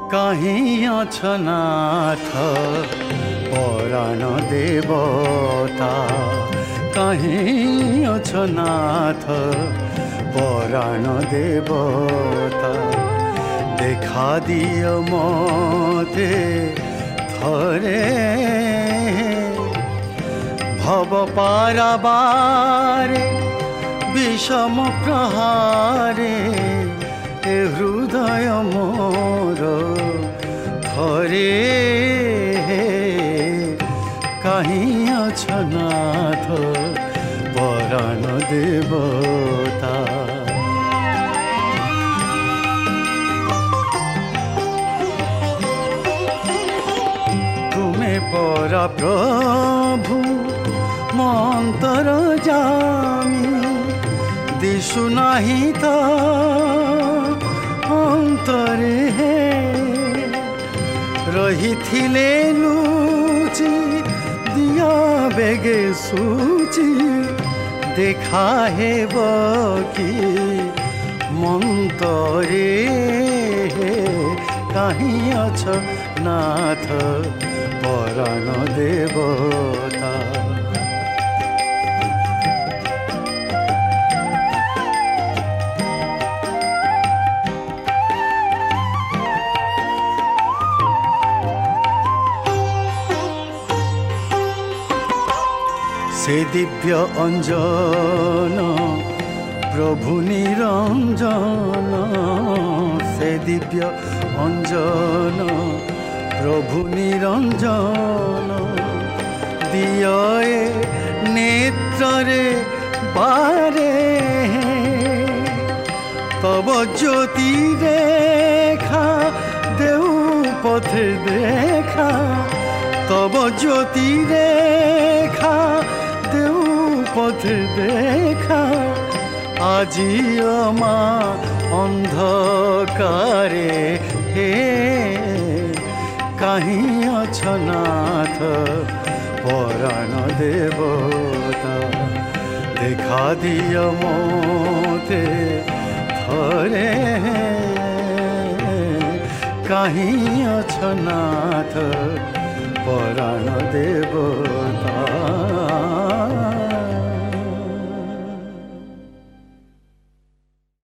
कहीं अछनाथ पराण देवता कहीं अछनाथ पराण देवता देखा दियो मते थरे भव पाराबारे विषम प्रहारे ए हृदय मोर थरे कहीं अछनाथ पराण देवता तुम्हें परा प्रभु मंतर जामी दिशु नहीं तो अंतरे रही थिले लुचि दिया बेगे सूची देखा है कि मंतरे कहीं अछ नाथ पराण देवता से दिव्य अंजन प्रभु निरंजन से दिव्य अंजन प्रभु निरंजन दिए नेत्रे बारे तब ज्योति रेखा देऊ पथ देखा तब ज्योति रेखा देऊ पथ देखा আজি अमा अंधकारे हे कहीं अछनाथ पराण देवता देखा दियो मोते थरे कहीं अछनाथ पराण देवता।